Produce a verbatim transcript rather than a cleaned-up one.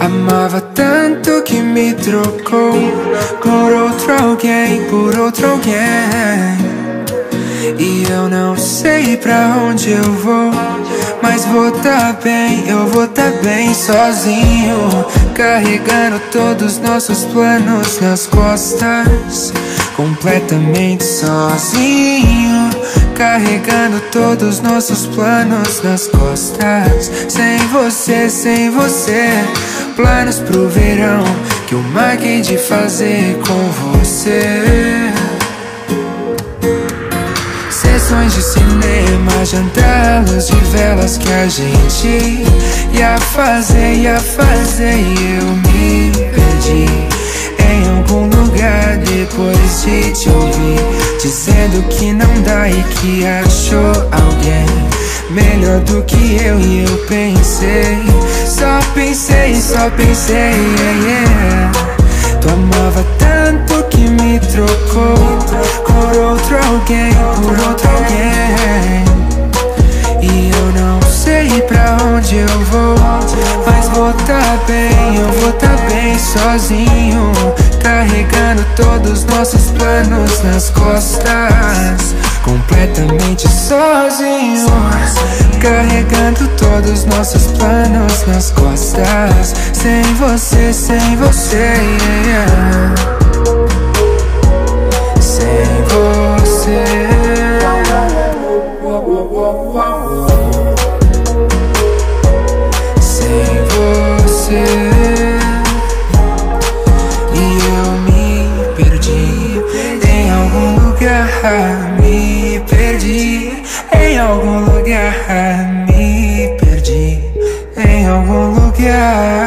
Amava tanto que me trocou por outro alguém, por outro alguém. E eu não sei pra onde eu vou, mas vou tá bem, eu vou tá bem sozinho, carregando todos os nossos planos nas costas, completamente sozinho, carregando todos os nossos planos nas costas. Sem você, sem você, planos pro verão que eu marquei de fazer com você. Sessões de cinema, jantar-luz de velas que a gente ia fazer, ia fazer. E eu me perdi em algum lugar depois de te ouvir, dizendo que não dá e que achou alguém melhor do que eu. E eu pensei, só pensei, só pensei, yeah, yeah. Tu amava tanto que me trocou por outro alguém, por outro alguém. E eu não sei pra onde eu vou, mas vou tá bem, eu vou tá bem sozinho, carregando todos os nossos planos nas costas, completamente sozinho, carregando todos os nossos planos nas costas. Sem você, sem você, yeah. Sem você, sem você. E eu me perdi em algum lugar, me perdi em algum lugar, me perdi em algum lugar.